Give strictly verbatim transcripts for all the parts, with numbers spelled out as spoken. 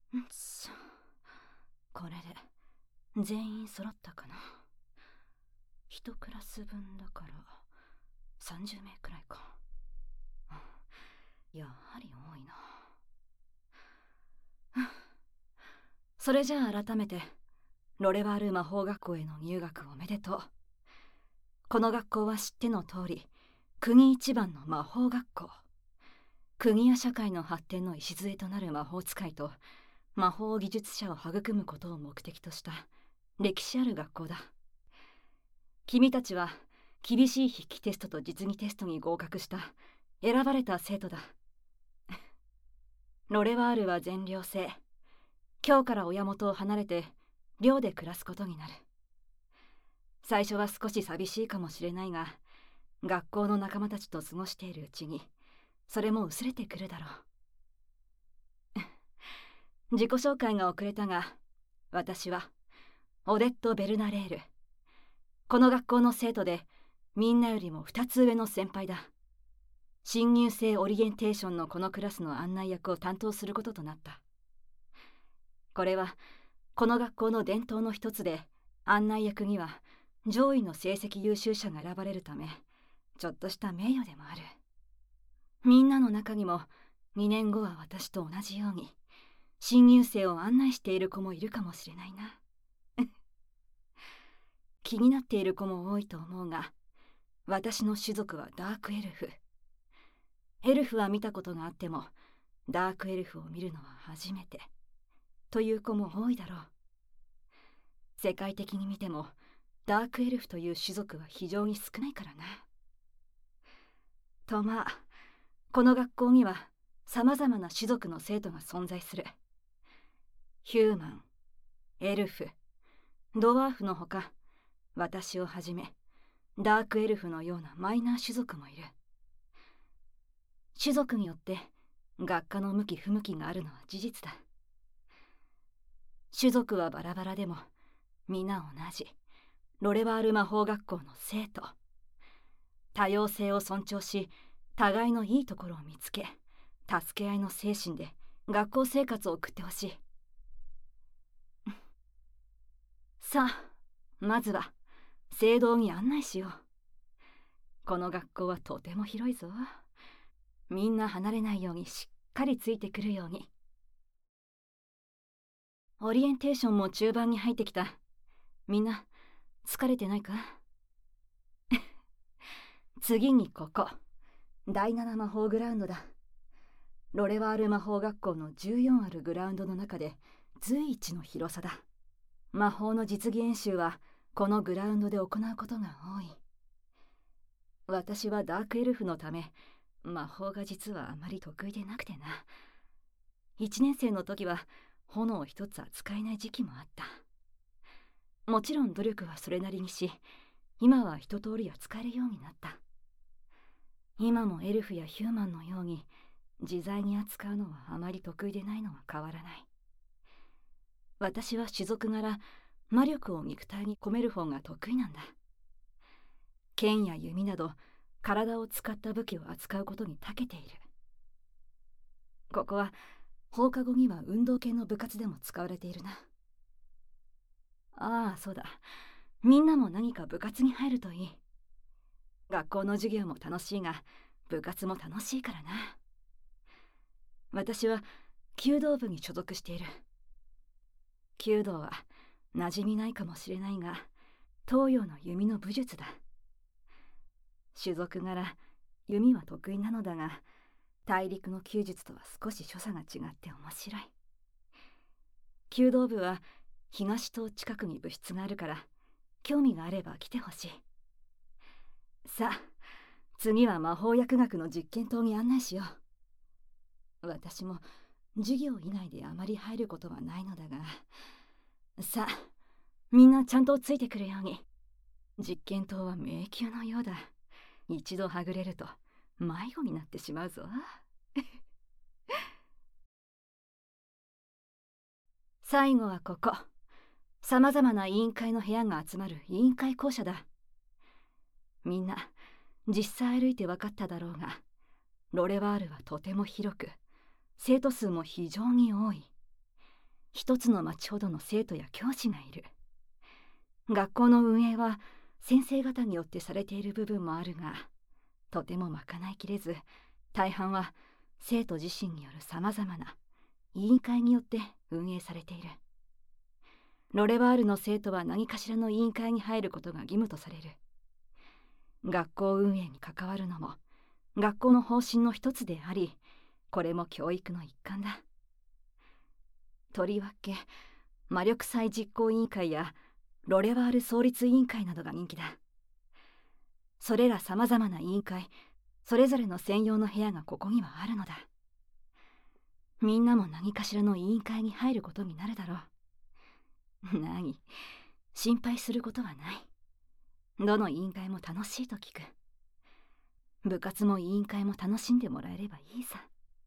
そこれで全員揃ったかな。一クラス分だからさんじゅうめいくらいか。やはり多いな。それじゃあ改めてロレワール魔法学校への入学おめでとう。この学校は知っての通り国一番の魔法学校。国や社会の発展の礎となる魔法使いと魔法技術者を育むことを目的とした歴史ある学校だ。君たちは厳しい筆記テストと実技テストに合格した選ばれた生徒だ。ロレワールは全寮制。今日から親元を離れて寮で暮らすことになる。最初は少し寂しいかもしれないが、学校の仲間たちと過ごしているうちにそれも薄れてくるだろう。自己紹介が遅れたが、私はオデット・ベルナレール。この学校の生徒でみんなよりもふたつ上の先輩だ。新入生オリエンテーションのこのクラスの案内役を担当することとなった。これはこの学校の伝統の一つで、案内役には上位の成績優秀者が選ばれるため、ちょっとした名誉でもある。みんなの中にもにねんごは私と同じように新入生を案内している子もいるかもしれないな。気になっている子も多いと思うが、私の種族はダークエルフ。エルフは見たことがあってもダークエルフを見るのは初めてという子も多いだろう。世界的に見てもダークエルフという種族は非常に少ないからな。とまあ、この学校にはさまざまな種族の生徒が存在する。ヒューマン、エルフ、ドワーフのほか、私をはじめダークエルフのようなマイナー種族もいる。種族によって学科の向き不向きがあるのは事実だ。種族はバラバラでも皆同じロレワール魔法学校の生徒。多様性を尊重し、互いのいいところを見つけ、助け合いの精神で学校生活を送ってほしい。さあ、まずは聖堂に案内しよう。この学校はとても広いぞ。みんな離れないようにしっかりついてくるように。オリエンテーションも中盤に入ってきた。みんな疲れてないか？次にここだいなな魔法グラウンドだ。ロレワール魔法学校のじゅうよんあるグラウンドの中で随一の広さだ。魔法の実技演習はこのグラウンドで行うことが多い。私はダークエルフのため魔法が実はあまり得意でなくてな。いちねん生の時は炎一つ扱えない時期もあった。もちろん努力はそれなりにし、今は一通り扱えるようになった。今もエルフやヒューマンのように自在に扱うのはあまり得意でないのは変わらない。私は種族柄魔力を肉体に込める方が得意なんだ。剣や弓など体を使った武器を扱うことに長けている。ここは放課後には運動系の部活でも使われているな。ああ、そうだ。みんなも何か部活に入るといい。学校の授業も楽しいが、部活も楽しいからな。私は弓道部に所属している。弓道は馴染みないかもしれないが、東洋の弓の武術だ。種族柄弓は得意なのだが、大陸の弓術とは少し所作が違って面白い。弓道部は東島近くに部室があるから、興味があれば来てほしい。さあ、次は魔法薬学の実験棟に案内しよう。私も授業以外であまり入ることはないのだが、さあ、みんなちゃんとついてくるように。実験棟は迷宮のようだ。一度はぐれると迷子になってしまうぞ。最後はここ。さまざまな委員会の部屋が集まる委員会校舎だ。みんな実際歩いて分かっただろうが、ロレワールはとても広く、生徒数も非常に多い。 一つの町ほどの生徒や教師がいる。学校の運営は先生方によってされている部分もあるが、とても賄いきれず、大半は生徒自身によるさまざまな委員会によって運営されている。ロレワールの生徒は何かしらの委員会に入ることが義務とされる。学校運営に関わるのも学校の方針の一つであり、これも教育の一環だ。とりわけ魔力祭実行委員会やロレワール創立委員会などが人気だ。それらさまざまな委員会、それぞれの専用の部屋がここにはあるのだ。みんなも何かしらの委員会に入ることになるだろう。何、心配することはない。どの委員会も楽しいと聞く。部活も委員会も楽しんでもらえればいいさ。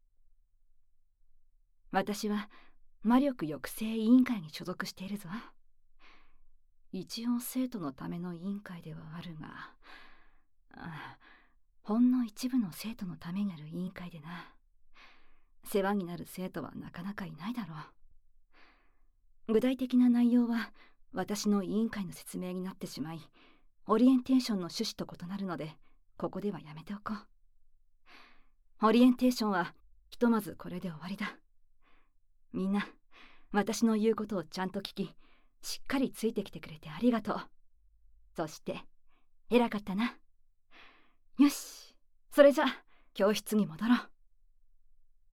私は魔力抑制委員会に所属しているぞ。一応生徒のための委員会ではあるが、あほんの一部の生徒のためにある委員会でな。世話になる生徒はなかなかいないだろう。具体的な内容は私の委員会の説明になってしまい、オリエンテーションの趣旨と異なるので、ここではやめておこう。オリエンテーションはひとまずこれで終わりだ。みんな、私の言うことをちゃんと聞き、しっかりついてきてくれてありがとう。そして、偉かったな。よし、それじゃ教室に戻ろう。